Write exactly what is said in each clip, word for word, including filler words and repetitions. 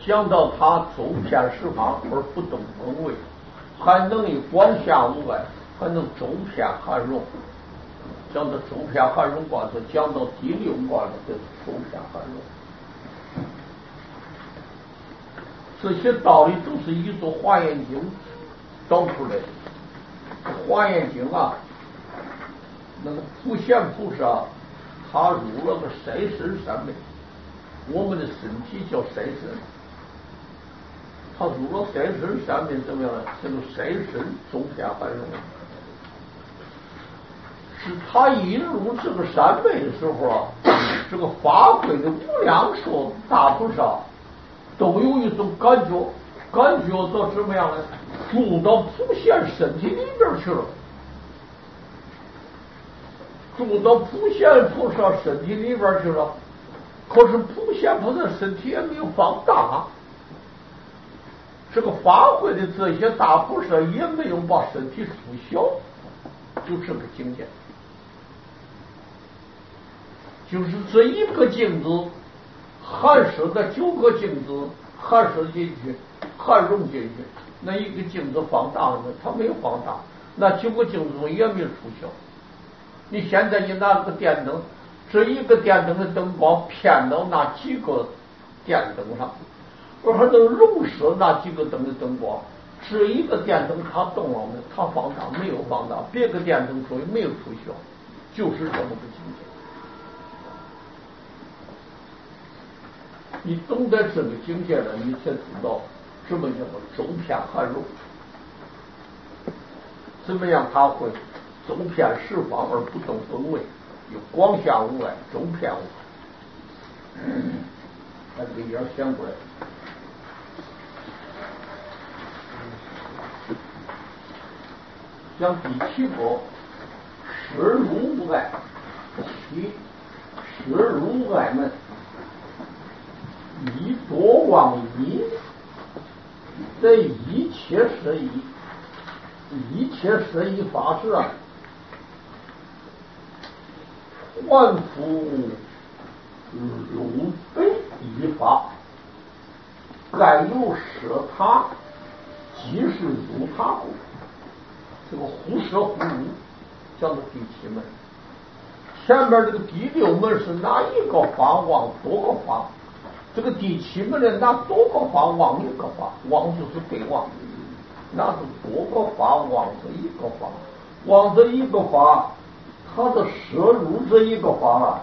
讲到他走遍十方而不动风味，还能以光下无碍，还能周遍含容。讲到周遍含容卦，就讲到第六卦的就是周遍含容。这些道理都是依着《华严经》导出来的。《华严经》啊，那个普贤菩萨他入了个筛身三昧，我们的身体叫筛身，他入了筛身三昧怎么样呢？这个筛身周遍含容。是他一入这个三昧的时候啊，这个法会的无量寿大菩萨都有一种感觉，感觉到怎么样呢？入到普贤身体里边去了，入到普贤菩萨身体里边去了。可是普贤菩萨身体也没有放大，这个法会的这些大菩萨也没有把身体缩小，就这个境界。就是这一个镜子含摄的九个镜子含摄进去，含容进去，那一个镜子放大了，它没有放大，那九个镜子也没有缩小。你现在你拿个电灯，这一个电灯的灯光偏到那几个电灯上，而还能容摄那几个灯的灯光。这一个电灯它动了呢，它放大没有放大，别个电灯所以没有缩小，就是这么个境界。你懂得这个境界了，你才知道什么叫做周遍含容，怎么样他会周遍十方而不动风味，有光下无碍，周遍无碍。把这个眼想过来，讲第七个实如无碍，七实如无碍门。以多忘一，这一切是一，一切是一法是啊，还复如非一法，盖有舍他，即是如他故。这个忽舍忽如，叫做第七门。前面这个第六门是哪一个法忘多个法？这个第七门呢，拿多个法忘一个法，忘就是对忘，那是多个法忘这一个法，忘这一个法，它的摄入这一个法啊，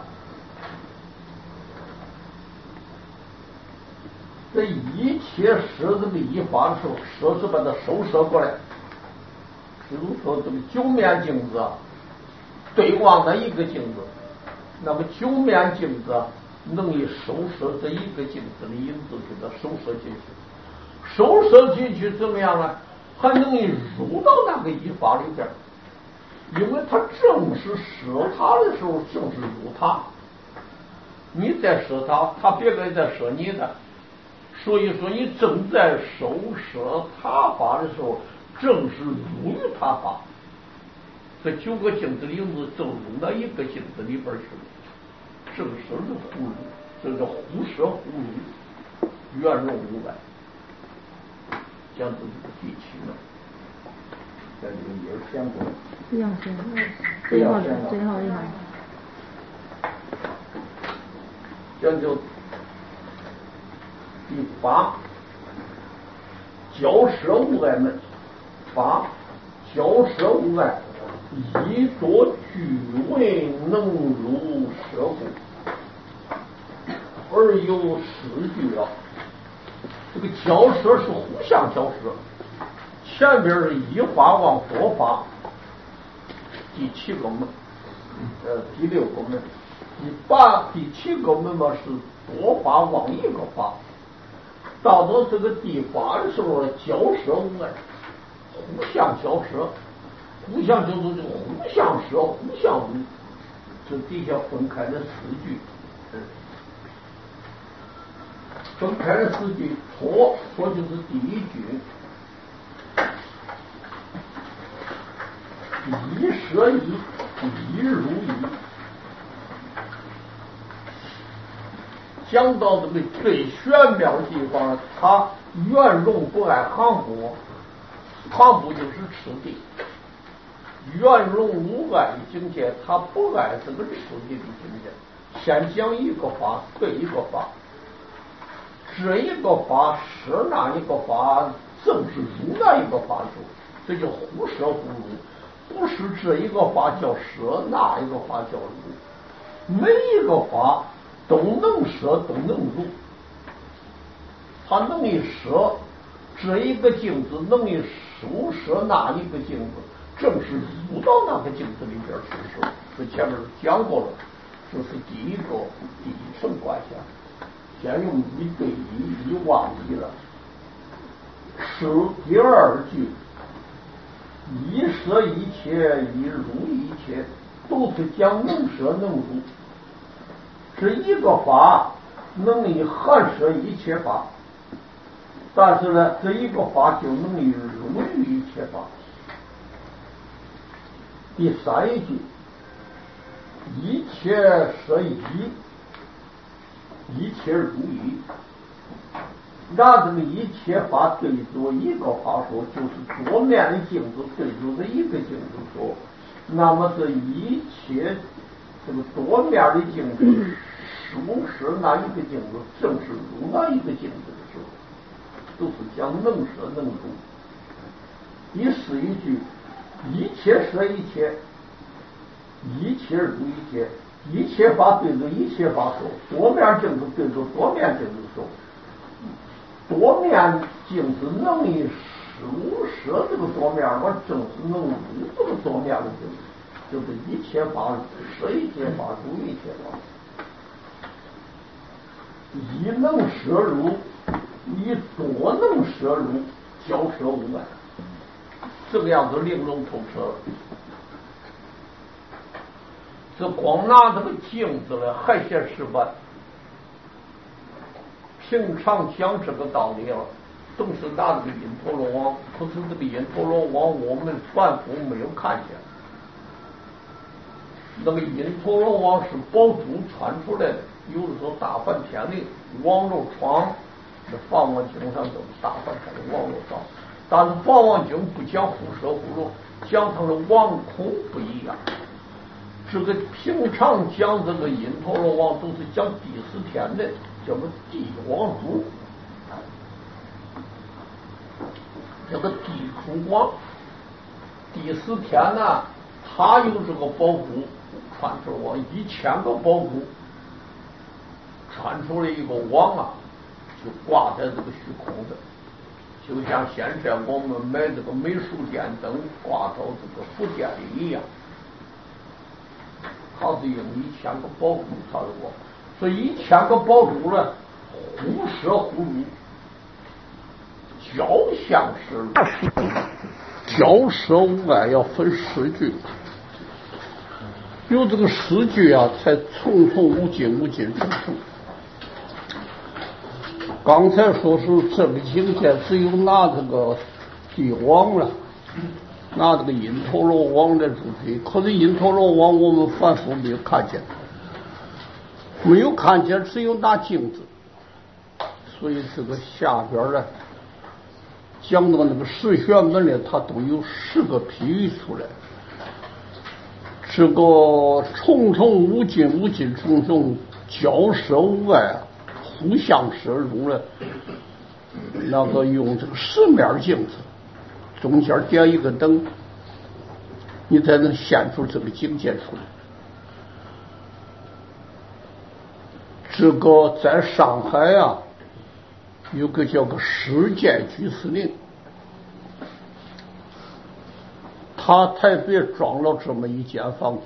这一切摄这个一法的时候，摄是把它收摄过来。比如说这个九面镜子啊，对望的一个镜子，那么九面镜子啊，能以收摄这一个镜子的影子给它收摄进去，收摄进去怎么样呢？还能以入到那个一法里边，因为它正是摄它的时候，正是入它。你在摄它，它别个也在摄你的，所以说你正在收摄他法的时候，正是入于他法。这九个镜子的影子正入到一个镜子里边去了。正是是忽如，这叫忽舍忽如，圆融无碍。讲的这个第七门，在这个也讲过。 不要讲，最后最后一行。 讲究第八，交涉无碍门。八，交涉无碍，以多具为能入舍故。而有诗句啊，这个交涉是互相交涉，前边是一法忘多法，第七个门，呃，第六个门，第八第七个门嘛是多法忘一个法，到了这个第八的时候呢，交涉无碍，互相交涉，互相就是这个互相舍，互相无，这底下分开的四句。分开的四句，错错就是第一句，一舍一，一如一。 讲到这个最玄妙的地方，他圆融不爱行部，行部就是次第。圆融无碍的境界，他不爱这个次第的境界。先讲一个法对一个法，这一个法是那一个法，正是如那一个法主，这叫互摄互入。不是这一个法叫摄，那一个法叫入。每一个法都能摄，都能入。他能一摄这一个镜子，能一疏摄那一个镜子，正是入到那个镜子里边去摄。这前面讲过了，这是第一个第一层关系。先用一对一，一忘记了。是第二句，一摄一切，一入一切，都是讲能摄能入。这一个法能以含摄一切法，但是呢，这一个法就能以入于一切法。第三一句，一切摄一，一切如一。拿这个一切法对着一个法说，就是多面的镜子对着这一个镜子说，那么这一切这个多面的镜子疏摄那一个镜子，正是入那一个镜子的时候，都是讲能摄能入。第四一句，一切摄一切，一切入一切。一切法对着一切法说，多面镜子对着多面镜子说，多面镜子能以疏摄这个多面，我正是能入这个多面的镜子，就是一切法摄一切法，入一切法。一能摄入，一多能摄入，交摄无碍，这个样子玲珑透彻了。这光拿这个镜子了还嫌失败。平常讲这个道理了，总是拿这个因陀罗网，可是这个因陀罗网我们凡夫没有看见。那个因陀罗网是宝珠传出来的，有的时候大梵天的网络窗，这法王经上都是大梵天的网络窗，但是法王经不讲互摄互入，讲它的网空不一样。这个平常讲这个因陀罗网都是讲第四天的，叫做地网珠，这个地出网，第四天呢，它有这个宝珠传出网，一千个宝珠传出了一个网啊，就挂在这个虚空的，就像现在我们买这个美术电灯挂到这个佛殿里一样。它是用一千个宝珠它的网，所以一千个宝珠呢，互摄互入，交相摄入，交摄无碍要分十句，有这个十句啊，才重重无尽，无尽重重。刚才说是这个境界，只有拿这个地网了。拿这个因陀罗网来助推，可是因陀罗网我们凡夫没有看见，没有看见，只有拿镜子，所以这个下边呢讲到那个十玄门里，它都有十个譬喻出来。这个重重无尽，无尽重重，交摄无碍，互相摄入了。那个用这个十面镜子。中间点一个灯，你才能显出这个境界出来。这个在上海啊，有个叫个世界居士令，他台北装了这么一间房子，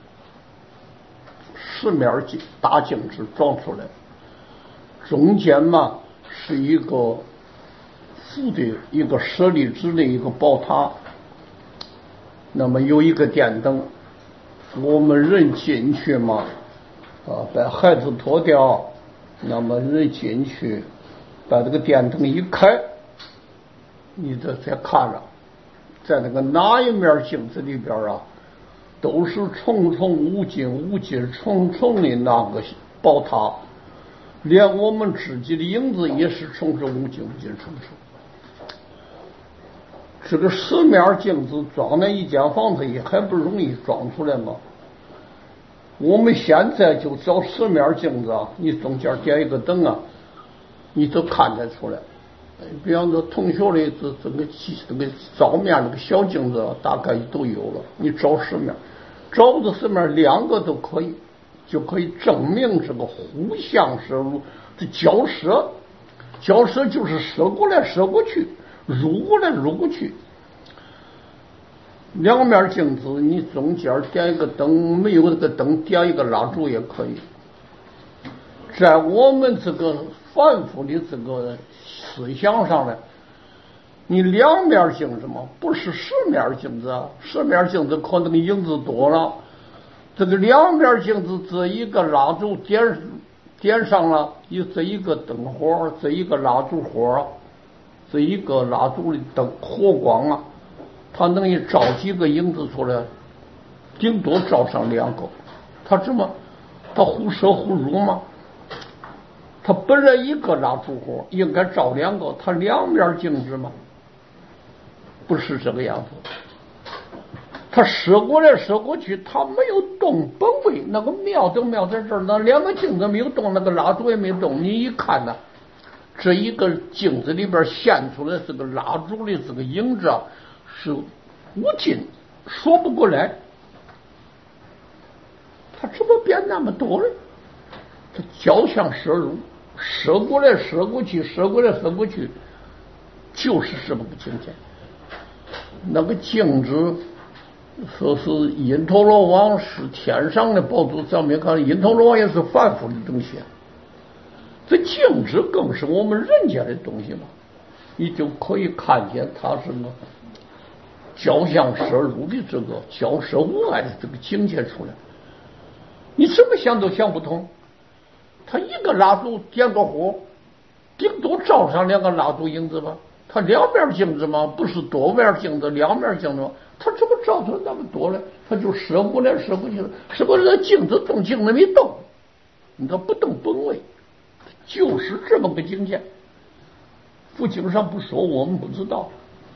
十面镜大镜子装出来，中间嘛是一个负的一个舍利子的一个宝塔，那么有一个电灯，我们人进去嘛，啊，把孩子脱掉，那么人进去，把这个电灯一开，你这再看着，在那个哪一面镜子里边啊，都是重重无尽无尽重重的那个宝塔， 连我们自己的影子也是从这无尽无尽生出。这个十面镜子装在一间房子里还不容易装出来吗？我们现在就找十面镜子啊，你中间点一个灯啊，你都看得出来。比方说同学的这这个这个照面那个小镜子啊，大概都有了。你找十面，找不到十面，两个都可以，就可以证明这个互相射入，这交射，交射就是射过来射过去，入过来入过去。两面镜子，你中间点一个灯，没有这个灯点一个蜡烛也可以。在我们这个反复的这个思想上呢，你两面镜子嘛，不是十面镜子啊，十面镜子可能影子多了。这个两面镜子，这一个蜡烛点点上了，有这一个灯火，这一个蜡烛火，这一个蜡烛的灯火光啊，它能一照几个影子出来，顶多照上两个。它怎么？它互射互入吗？它本来一个蜡烛火应该照两个，它两面镜子吗？不是这个样子。它射过来射过去，它没有动本位，那个妙就妙在这儿，那两个镜子没有动，那个蜡烛也没动。你一看呢，这一个镜子里边现出来这个蜡烛的这个影子啊，是无尽，说不过来。它怎么变那么多呢？它交相射入，射过来射过去，射过来射过去，就是这么个境界。那个镜子说是因陀罗王是天上的宝珠，咱们看因陀罗王也是凡夫的东西，这镜子更是我们人家的东西嘛，你就可以看见它什么交相射入的这个交射无碍的这个境界出来。你怎么想都想不通，他一个蜡烛点个火，顶多照上两个蜡烛影子吧。他两面镜子嘛，不是多面镜子，两面镜子嘛，他怎么照出那么多呢？他就射过来射过去了，射过来镜子动，镜子没动，你他不动本位，就是这么个境界。佛经上不说，我们不知道。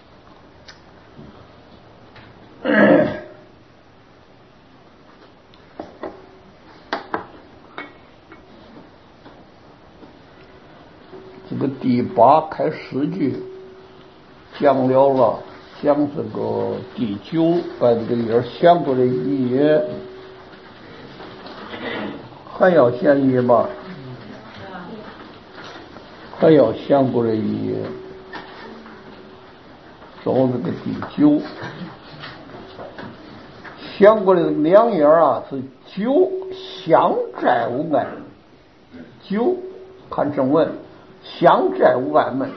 这个第八开十句讲了了，讲这个第九把这个页想过来一页，还要想一页吧？还要想过来一页，找这个第九，想过来的两页啊，是九相债无碍，九看正文。相债无碍门，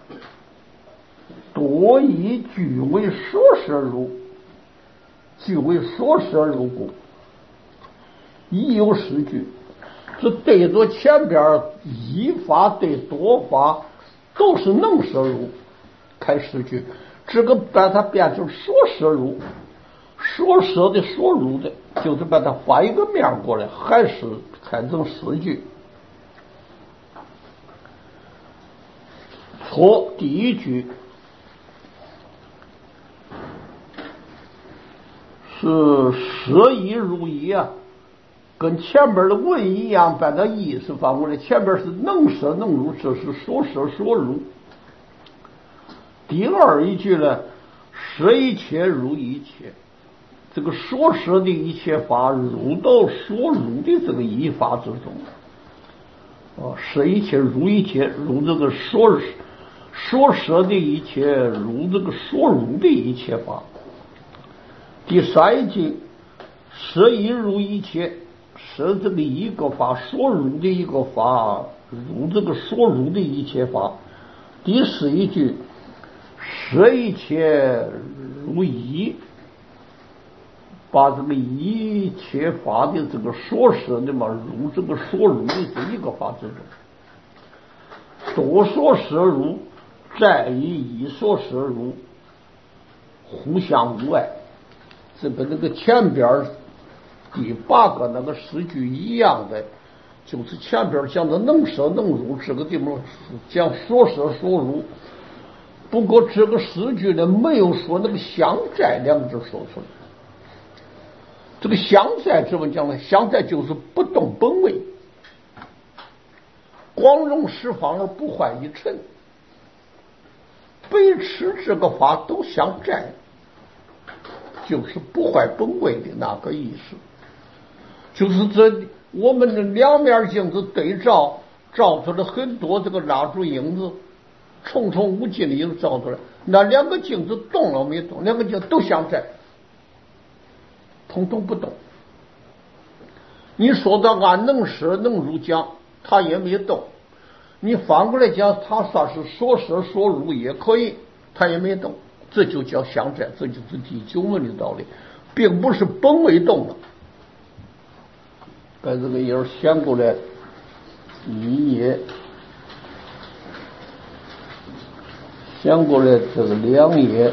多以句为所摄入，句为所摄入故，已有十句。这对着前边一法对多法都是能摄入，开十句。这个把它变成所摄入，所摄的所入的，就是把它翻一个面过来，还是开成十句。错，第一句是舍一如一啊，跟前边的文一样，把它意思翻过来。前边是能舍能入，这是所舍所入。第二一句呢，舍一切入一切，这个所舍的一切法入到所入的这个一法之中。啊，舍一切入一切，入这个所所舍的一切入这个所入的一切法。第三句，舍一入一切，舍这个一个法所入的一个法入这个所入的一切法。第四一句，舍一切入一，把这个一切法的这个所舍的嘛入这个所入的这一个法之中。多所摄入，再以一所摄入，互相无碍。这跟那个前边第八个那个诗句一样的， 就是前边讲的能舍能入，这个地方讲说舍说入。不过这个诗句呢，没有说那个相在两个字说出来。这个相在怎么讲呢？相在就是不动本位，光荣十方而不坏一尘，白痴这个法都相在，就是不坏本位的那个意思。就是这我们的两面镜子对照，照出了很多这个蜡烛影子，重重无尽的影子照出来，那两个镜子动了没动？两个镜子都相在，统统不动。你说到按能舍能入讲，它也没动；你反过来讲，它算是说舍说入也可以，它也没动。这就叫相在，这就是第九门的道理，并不是本位动了。把这个页掀过来一页，掀过来这个两页，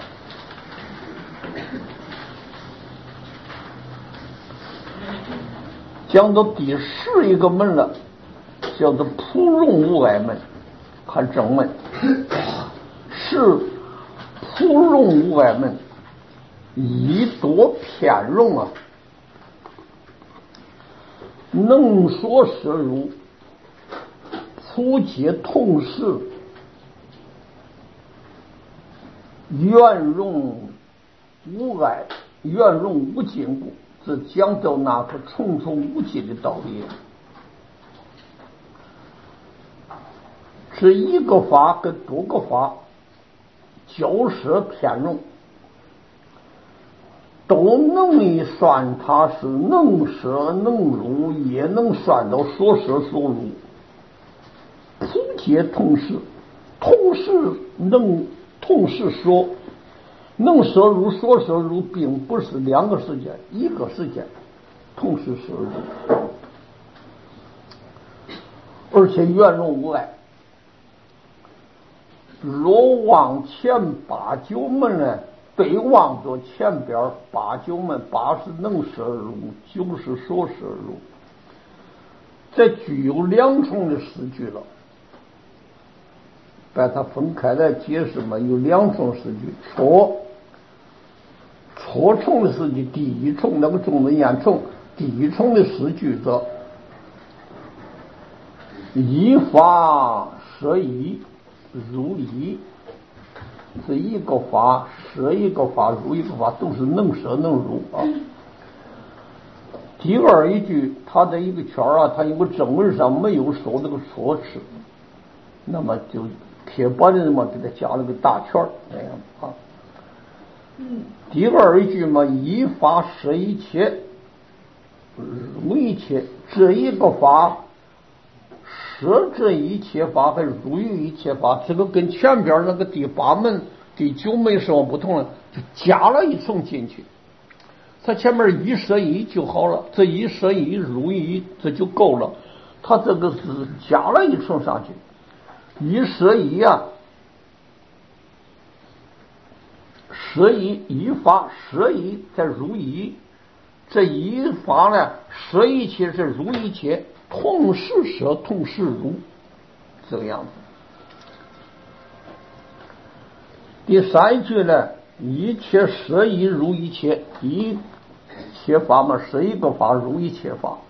讲到第十一个门了，叫做普融无碍门，看正门是普融无碍门，以多偏容啊，能说舍入，普皆同事，圆融无碍，圆融无禁锢，这讲到那个重重无尽的道理。这一个法跟多个法交涉偏容，都能算它是能舍能入，也能算到说舍说入，普皆同时，同时能同时说，能舍入说舍入，并不是两个时间，一个时间同时舍入，而且圆融无碍。若往前八九门呢，对望着前边八九门，八是能舍入，九是说舍入，这具有两重的诗句了。把它分开来解释嘛，有两重诗句，错错重的诗句，第一重那个重的烟重，第一重的诗句则依法舍一如一，是一个法舍一个法入一个法，都是能舍能入啊。第二一句它的一个圈啊，它因为正文上没有说这个说辞，那么就贴吧的人嘛给他加了个大圈那样啊。第二一句嘛，依法舍一切入一切，这一个法舍这一切法和入于一切法，这个跟前边那个第八门第九门有什么不同呢？就加了一层进去，它前面一舍一就好了，这一舍一入一这就够了，它这个是加了一层上去。一舍一啊，舍一一法舍一再入一，这一法呢舍一切是入一切，同时舍同时入，这个样子。第三句呢，一切舍一入一切，一切法嘛，舍一个法入一切法，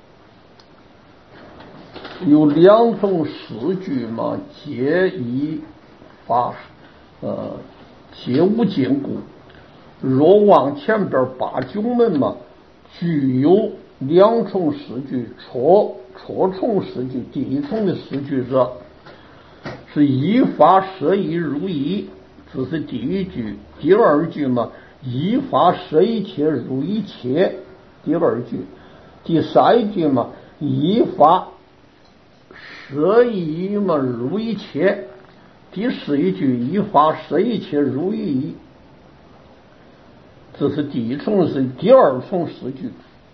有两种诗句嘛，皆依法呃皆无禁锢。若往前边八九门嘛，具有两重诗句，错错重诗句。第一重的诗句是是依法舍一入一，这是第一句。第二句嘛，依法舍一切入一切，第二句。第三句嘛，依法舍一嘛入一切，第四一句依法舍一切入一，这是第一重诗。第二重诗句，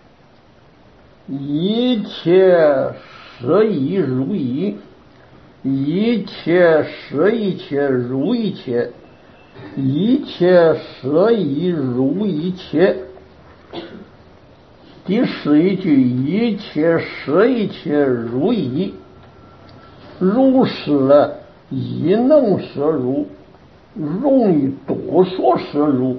一切舍一入一，一切舍一切入一切，一切舍一入一切， 第十一句，一切舍一切如意，如是了亦能摄入，容易多所摄入，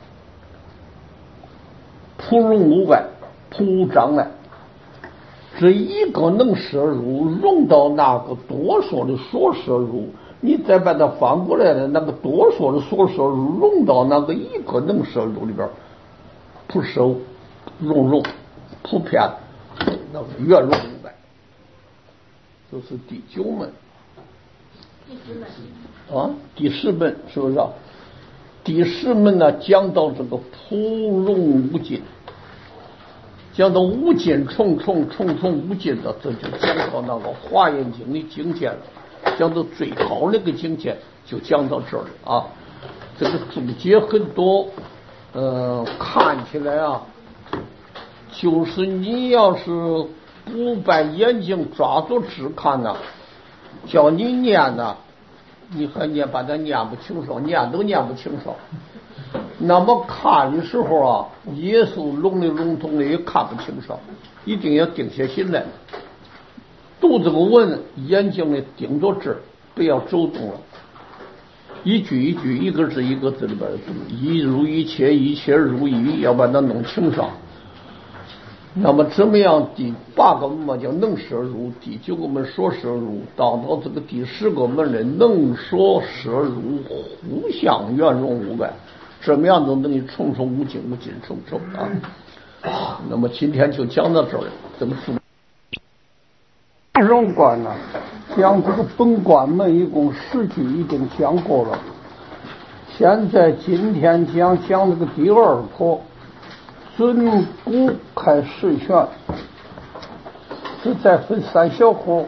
普容无碍，普无障碍。这一个能摄入，容到那个多所的所摄入，你再把它翻过来的那个多所的所摄入，容到那个一个能摄入里边，普收融融普遍，那个圆融无碍。这是第九门。 第十门啊，第十门是不是啊？第十门呢，讲到这个普融无尽，讲到无尽重重重重无尽的，这就讲到那个华严经的境界了。讲到最高那个境界，就讲到这儿了啊。这个注解很多，呃，看起来啊，就是你要是不把眼睛抓住只看呢、啊，叫你念呢、啊，你还念把它念不清楚，念都念不清楚。那么看的时候啊，也是笼里笼统的，也看不清楚，一定要定下心来，读这个文，眼睛呢盯着这儿，不要走动了。一句一句，一个字一个字里边读，一如一切，一切如一，要把它弄清楚。那么怎么样？第八个门叫能摄入，第九个门所摄入，到到这个第十个门的能所摄入，互相圆融无碍，怎么样都等于重重无尽无尽重重啊！那么今天就讲到这儿了，这个主大容观呢，讲这个本观门一共十句已经讲过了，现在今天讲讲这个第二课。尊古开示选，这再分三小课：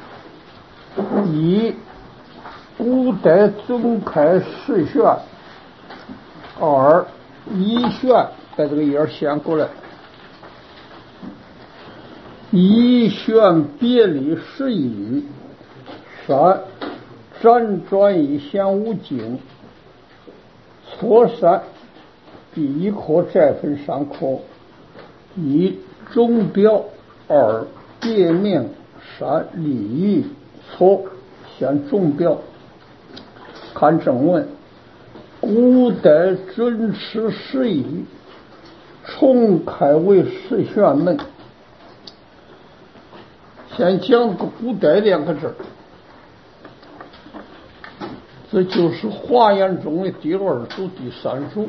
一、古代尊开示选；二、一选，把这个页掀过来；一选别离释义；三、辗转一显无尽；错三。第一课再分三课：一、总表；二、别名；三、立义。错，先总表。看正文：古代准持释义，重开为释玄门。先讲个古代两个字，这就是华严中的第二组、第三组。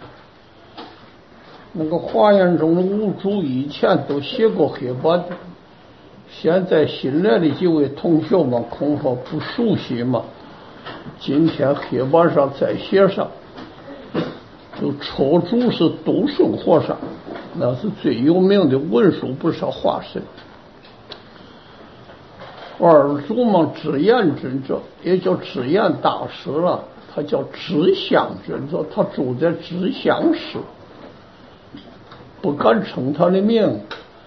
那个华严中的五祖以前都写过黑板的，现在新来的几位同学们恐怕不熟悉嘛。今天黑板上再写上，就初祖是笃顺和尚，那是最有名的文殊菩萨化身。二祖嘛，智严尊者也叫智严大师了，他叫智相尊者，他住在智相寺。不敢称他的名，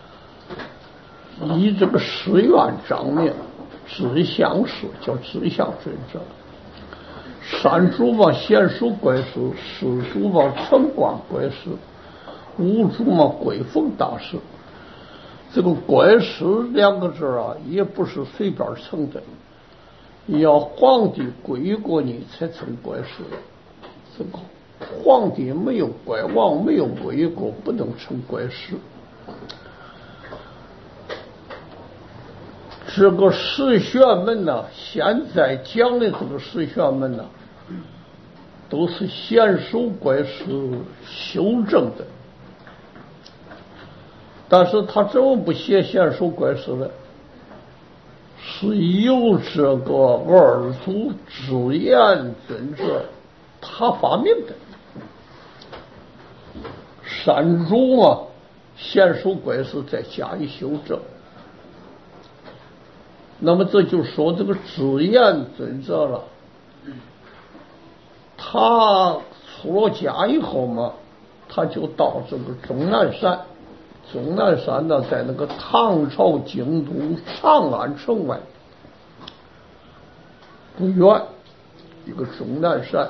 以这个寺院长名，智相寺叫智相尊者。三祖嘛，贤淑贵师；四祖嘛，成观贵师；五祖嘛，贵峰大师。这个贵师两个字啊，也不是随便称的，要皇帝贵过你才称贵师。这个皇帝没有乖王，没有贵过，不能称贵师。这个释玄门呢，现在讲的这个释玄门呢，都是贤淑贵师修正的。但是他怎么不写贤淑贵师呢？是由这个二祖智严尊者他发明的。三祖嘛，贤淑贵师再加以修正。那么这就说这个智严尊者了，他出了家以后嘛，他就到这个终南山。终南山呢，在那个唐朝京都长安城外不远，一个终南山，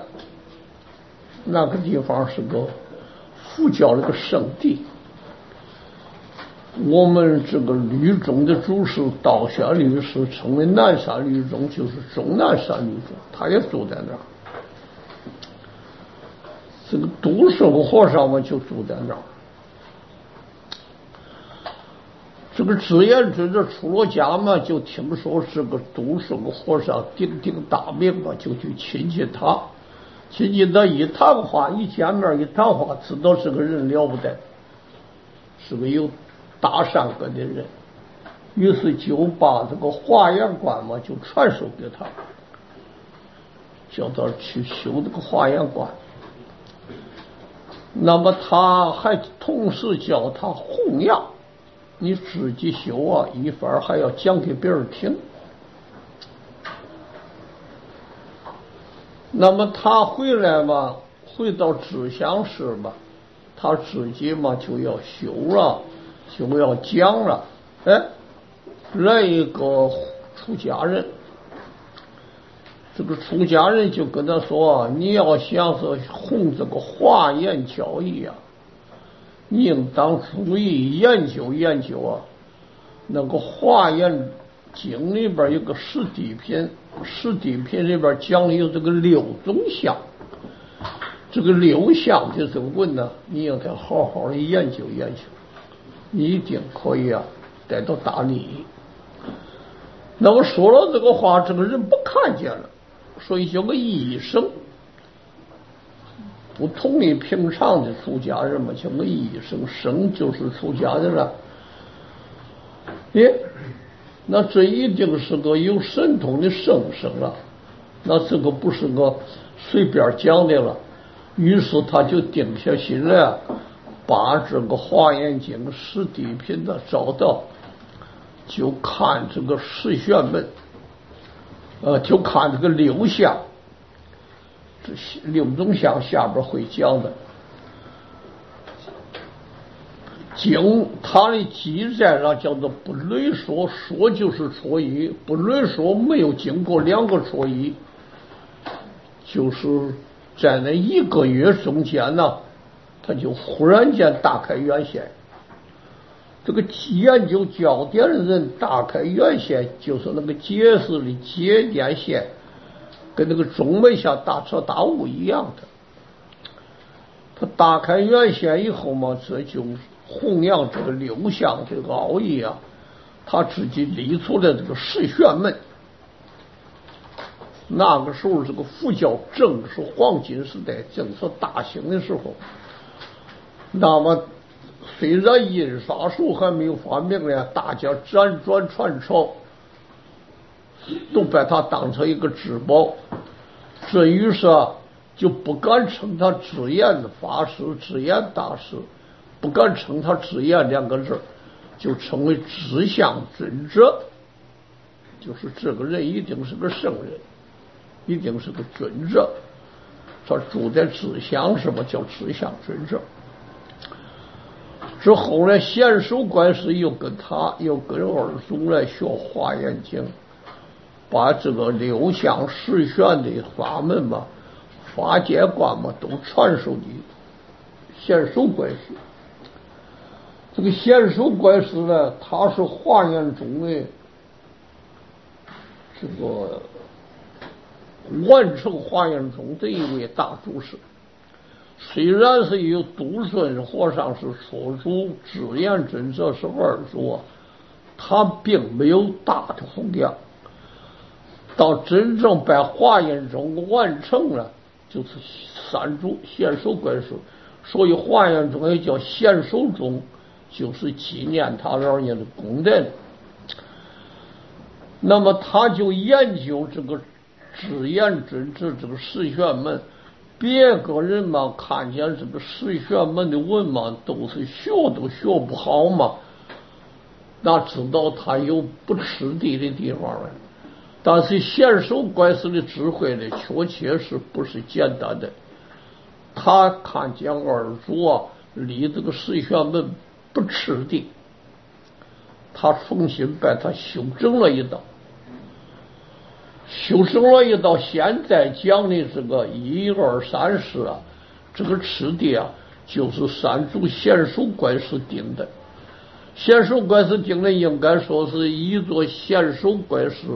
那个地方是个佛教那个圣地。 我们这个律宗的祖师道宣律师成为南山律宗，就是终南山律宗，他也住在那儿。这个独生和尚嘛就住在那儿。这个智严尊者出了家嘛，就听说是个独生和尚鼎鼎大名嘛，就去亲近他。亲近他一谈话，一见面一谈话，知道是个人了不得，是个有大善根的人。于是就把这个华严观嘛就传授给他，叫他去修这个华严观。那么他还同时叫他弘扬，你自己修啊，一番还要讲给别人听。那么他回来嘛，回到知乡市嘛，他自己嘛就要修了，就要讲了。哎，来一个出家人，这个出家人就跟他说，你要想是弘这个华严教义啊，你应当注意研究研究啊。那个华严经里边有个十地品，十地品里边讲有这个六种相，这个六相的这个问呢，你应该好好的研究研究，你一定可以啊得到大利益。那么说了这个话，这个人不看见了，所以叫个医生，不同于平常的出家人嘛，叫个医生，生就是出家人了。耶，那这一定是个有神通的圣生了，那这个不是个随便讲的了。于是他就定下心来，把这个华严经十地品的找到，就看这个十玄门，呃，就看这个六相，这六种相下边会讲的。经它的记载上叫做不类说，说就是错一，不类说没有经过两个错一，就是在那一个月中间呢，他就忽然间大开眼线。这个研究焦点的人大开眼线，就是那个解释的节点线，跟那个中门下大彻大悟一样的。他大开眼线以后嘛，这就弘扬这个六相这个奥义啊，他自己立出了这个十玄门。那个时候这个佛教正是黄金时代，正是大兴的时候。那么虽然印刷术还没有发明呢，大家辗转传抄，都把它当成一个至宝。这于是啊，就不敢称他智严的法师、智严大师，不敢称他智严两个字，就称为智相尊者。就是这个人一定是个圣人，一定是个尊者。他住在智相什么叫智相尊者？之后呢，贤首观师又跟他又跟二祖来学华严经，把这个六相十玄的法门嘛、法界观嘛都传授给贤首观师。这个贤首观师呢，他是华严中的这个完成华严中的一位大祖师。虽然是有独尊和尚是初祖，智严尊者是二祖，他并没有大的弘扬。到真正把华严中完成了，就是三祖贤首观师，所以华严中也叫贤首宗，就是纪念他老人家的功德。那么他就研究这个智严尊者这个十玄门。别个人嘛，看见这个十玄门的文嘛，都是学都学不好嘛，那知道他有不吃力的地方了。但是贤首观师的智慧呢，确切是不是简单的。他看见二祖啊，离这个十玄门不吃力，他重新把它修正了一道。修正了一道，现在讲的这个一二三四啊，这个次第啊，就是三祖贤首观师定的。 显手怪事定的应该说是一座显手怪事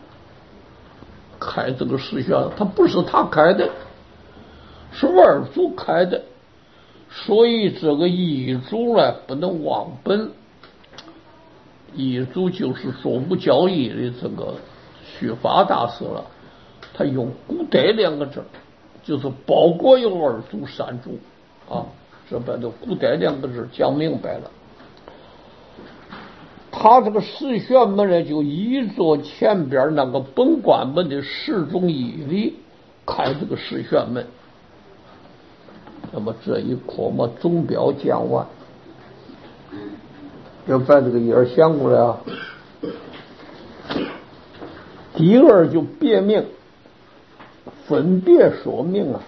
开这个实选，他不是他开的，是二祖开的，所以这个一祖呢不能忘本。一祖就是说不交易的这个续发大师了，他用古代两个字，就是包括有二祖三祖啊，这边的古代两个字讲明白了。他这个十玄门呢，就依着前边那个本观门的十种义理开这个十玄门。那么这一课嘛，总标讲完，要把这个页儿想过来啊。第二就别名，分别说明啊。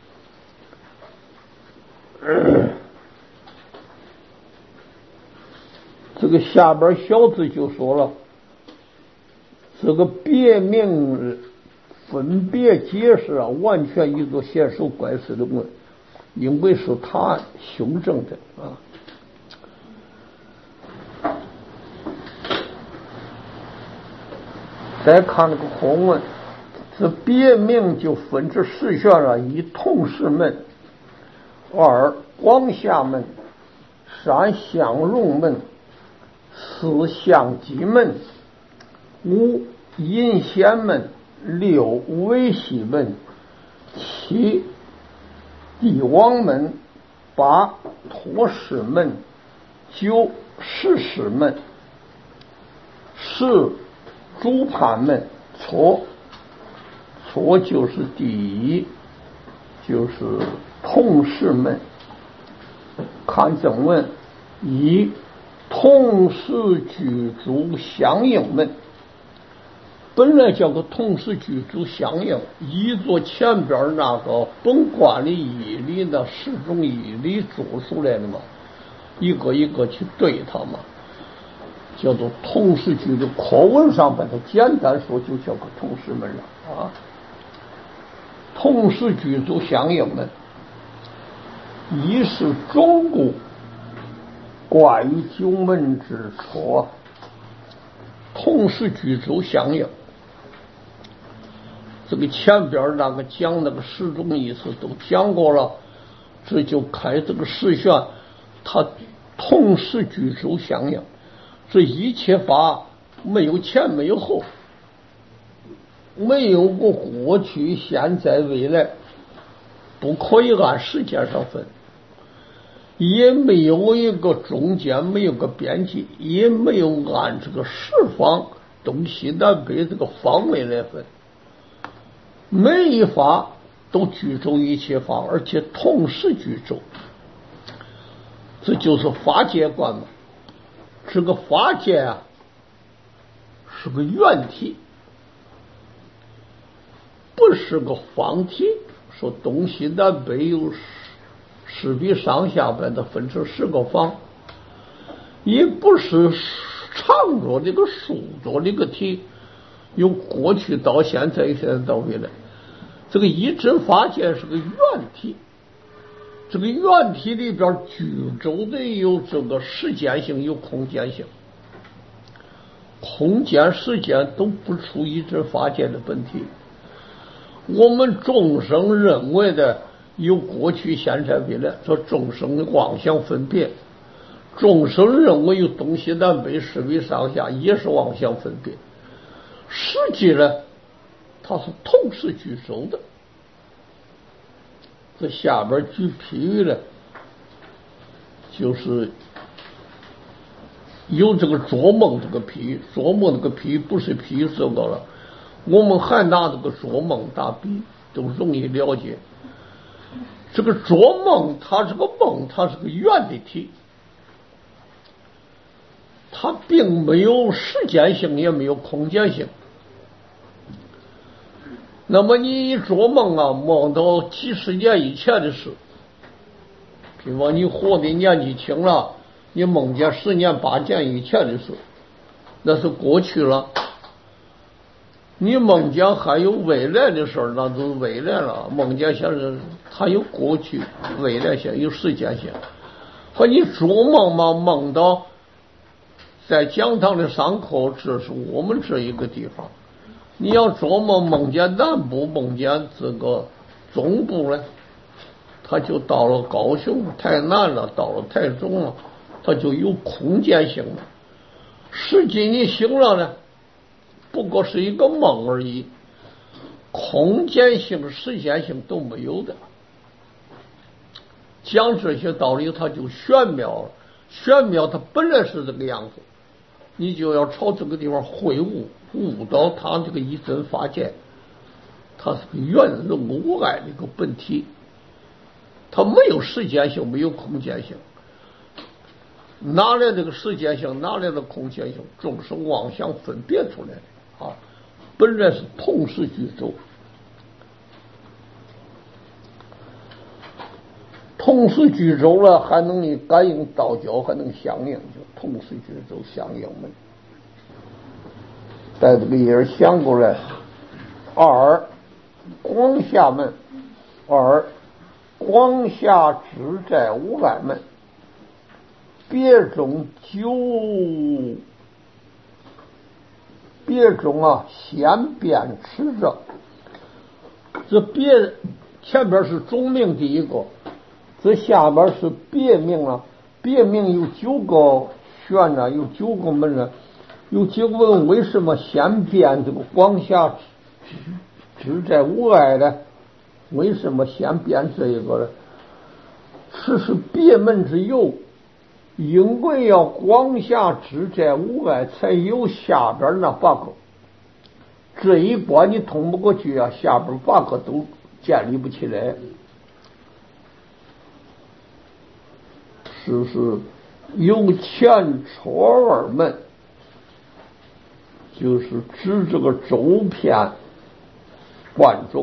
呃这个下边小字就说了，这个别名分别解释啊，完全一个显手怪事的问，因为是他修正的啊。再看那个空文，这别名就分之十玄了：一同事门，二光下门，三相容门，四相机门，五阴仙门，六维系门，七帝王门，八托世门，九世事门，十主判门。错，错就是第一，就是同事门。看正文，一同时具足相应门，本来叫个同时具足相应，依着前边那个本观的义理的十种义理做出来的嘛，一个一个去对它嘛，叫做同时具的。课文上把它简单说就叫个同时门了啊。同时具足相应门，一是中故怪九门之错，同时具足相应。这个前边那个讲那个十种意思都讲过了，这就开这个十玄，它同时具足相应。这一切法没有前没有后，没有过过去现在未来，不可以按时间上分，也没有一个中间，没有个边界，也没有按这个十方东西南北这个方位来分，每一法都具足一切法，而且同时具足，这就是法界观嘛。这个法界啊是个圆体，不是个方体，说东西南北有十比上下边的分成十个方，也不是长着这个竖着这个体，由过去到现在，现在到未来，这个一真法界是个圆体，这个圆体里边居住的有这个时间性，有空间性，空间时间都不出一真法界的本体。我们众生认为的有过去现在未来，说众生的妄想分别，众生认为有东西南北十比上下，也是妄想分别，实际呢它是同时具足的。这下边举譬喻呢，就是有这个做梦这个譬喻，做梦这个譬喻不是譬喻这个了，我们还拿这个做梦打比，都容易了解。这个做梦它是个梦，它是个圆的体，它并没有时间性，也没有空间性。那么你一做梦啊，梦到几十年以前的事，比方你活的年纪轻了，你梦见十年八年以前的事，那是过去了。你梦见还有未来的事，那就是未来了。梦见现在它有过去、未来性，有时间性。和你做梦嘛，梦到在讲堂的上课，这是我们这一个地方。你要琢磨梦见南部，梦见这个中部呢，他就到了高雄、台南了，到了台中了，他就有空间性了。实际你醒了呢，不过是一个梦而已，空间性、时间性都没有的。讲这些道理，它就玄妙了。玄妙它本来是这个样子，你就要朝这个地方会悟，悟到它这个一真法界，它是个圆融无碍的一个本体，它没有时间性，没有空间性。哪来这个时间性？哪来的空间性？众生妄想分别出来的啊！本来是同时具足，同时具足了，还能你感应道交，还能相应，就同时具足相应门。在这个也是想过来，二光下门，二光下只在无碍门。别种九，别种啊，先变持着。这别前边是总名第一个，这下边是别名啊。别名有九个旋呢，有九个门呢。有几个问为什么先变这个光下只在无碍呢？为什么先变这一个呢？这是别门之由。因为要光下只在无碍，才有下边那八个。这一关你通不过去啊，下边八个都建立不起来。是不是有前初二门，就是指这个周遍万种。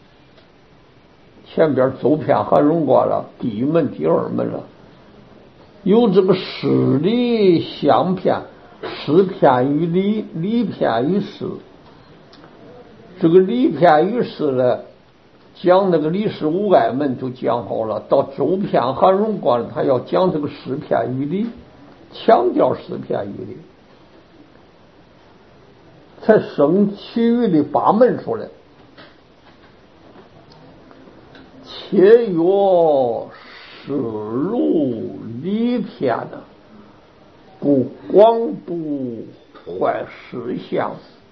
前边周遍还用过了，第一门、第二门了。有这个事理相偏，事偏于理，理偏于事。这个理偏于事呢，讲那个理事无碍门就讲好了。到周遍韩荣观，他要讲这个事偏于理，强调事偏于理，才生其余的八门出来。且曰事如理偏的，故光不坏实相。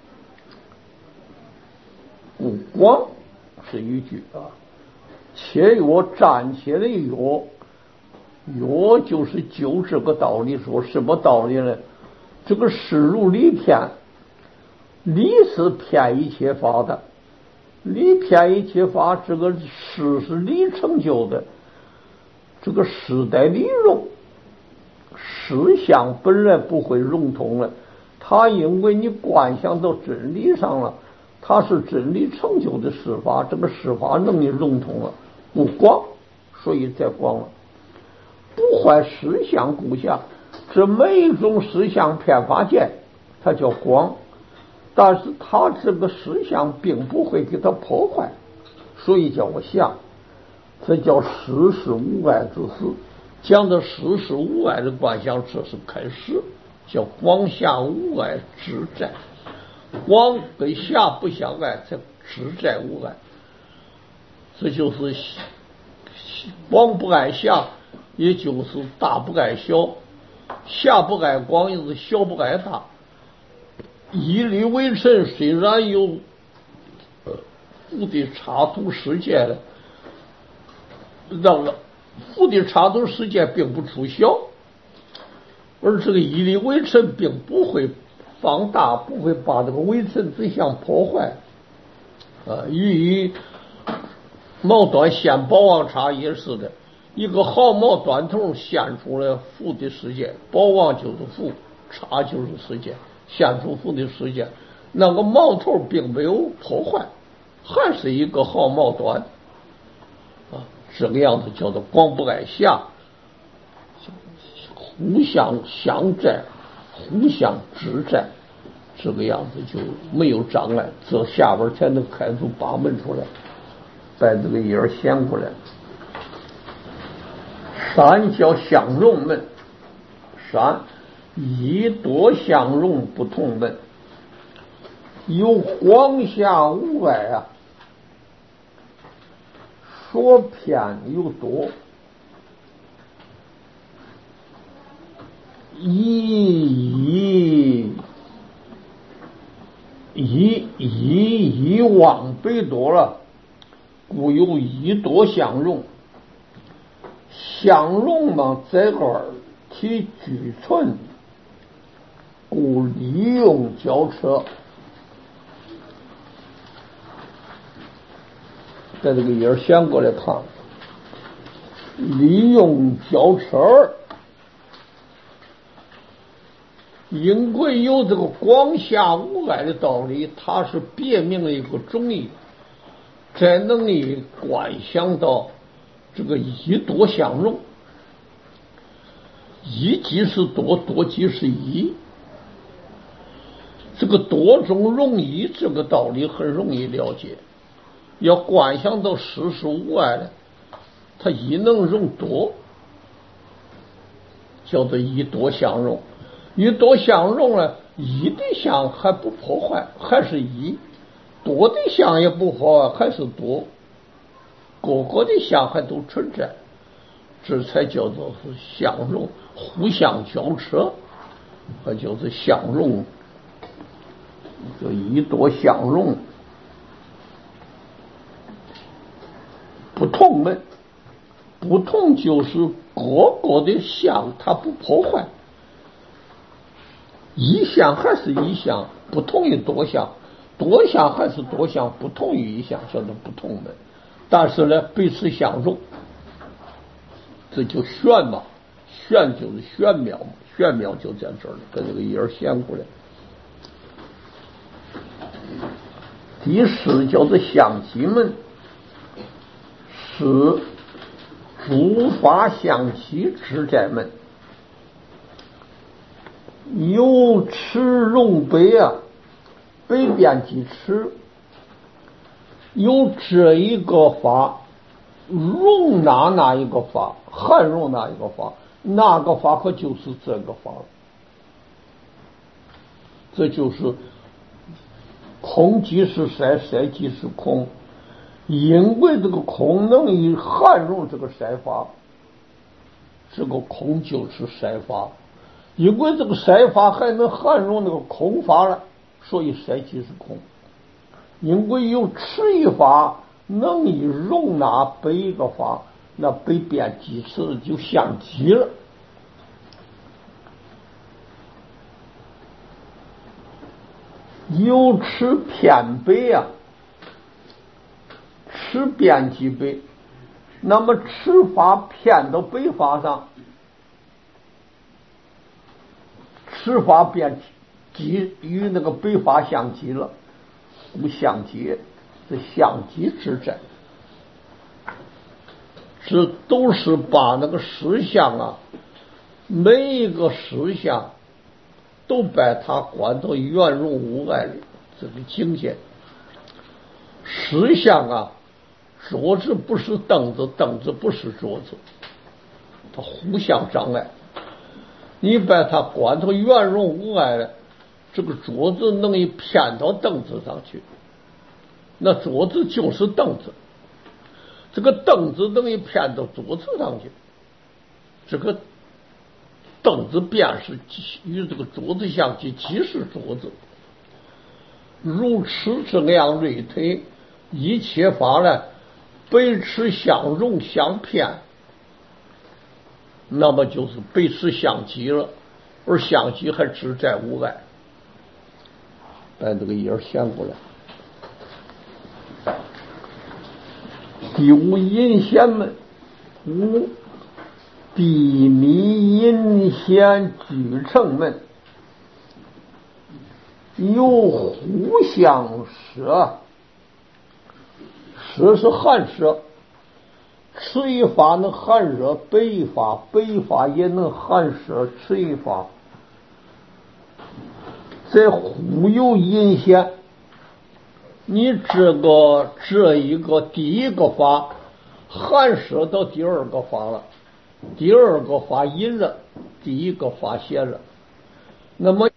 故光是一句啊，且曰暂且的曰，曰就是就这个道理说，什么道理呢？这个事如理偏，理是偏一切法的，理偏一切法，这个事是理成就的。这个事带理融，事相本来不会融通了，它因为你观想到真理上了，它是真理成就的事法，这个事法能力融通了，不光，所以再光了。不坏事相故下，这每一种事相偏法界，它叫光，但是它这个事相并不会给它破坏，所以叫我相。这叫事是无碍之事，讲的事是无碍的观想，这是开始，叫光下无碍自在。光跟下不相碍，才自在无碍。这就是光不碍下，也就是大不碍小，下不碍光，也是小不碍大。以理为尘，虽然有福的插图世界的，让了福的插图世界并不出小，而这个以理为尘并不会放大，不会把这个微尘之相破坏。啊，与毛端现宝王叉也是的，一个毫毛端头现出了福的世界，宝王就是福，叉就是世界，现出福的世界，那个毛头并没有破坏，还是一个毫毛端啊，这个样子叫做光不碍下，互相相在，互相支在，这个样子就没有障碍，这下边才能开出八门出来，把这个眼显过来。三叫相融门，三一多相容不同门，有荒下无碍啊，说偏有多，以以以以往北多了，故有一多相容。相容嘛，在个儿体俱存，故利用交车。在这个页儿先过来看，利用交车，因为有这个广狭无碍的道理，它是别名的一个种义，才能以观想到这个一多相容。一即是多，多即是一，这个多中容一这个道理很容易了解。要观想到实实无碍的，它一能容多，叫做一多相容。一多相容呢，一的相还不破坏，还是一；多的相也不破坏，还是多。各个的相还都存在，这才叫做是相容，互相交扯，那就是相容，就一多相容。不同门，不同就是各个的相它不破坏，一相还是一相，不同于多相，多相还是多相，不同于一相，叫做不同门。但是呢，彼此相容，这就玄嘛，玄就是玄妙嘛，玄妙就在这儿了，跟这个页儿先过来。第四叫做相奇门，是诸法相奇之在门，有持容北啊，北边即持，有这一个法容纳那一个法，含容那一个法，那个法可就是这个法了。这就是空即是塞，塞即是空，因为这个空能以含容这个塞法，这个空就是塞法，因为这个塞法还能含容那个空法了，所以塞即是空。因为有持一法能以容纳北一个法，那北边即持就相即了。有持偏北啊，持边即北，那么持法偏到北法上，持法便即与那个北法相即了，不相即，是相即之在。这都是把那个实相啊，每一个实相都把它观到圆融无碍的这个境界。实相啊，桌子不是凳子，凳子不是桌子，它互相障碍。你把它观到圆融无碍的，这个桌子能一偏到凳子上去，那桌子就是凳子；这个凳子能一偏到桌子上去，这个凳子便是与这个桌子相即，即是桌子。如此这样类推，一切法呢，彼此相容相偏，那么就是彼此相即了，而相即还只在无碍。把这个页儿掀过来。第五阴险门，五地迷阴险俱成门，有互相舍，舍是含舍，此一法能含舍北一法，北一法也能含舍此一法，在互有阴险。你这个这一个第一个法含舍到第二个法了，第二个法阴了，第一个法邪了， 那么。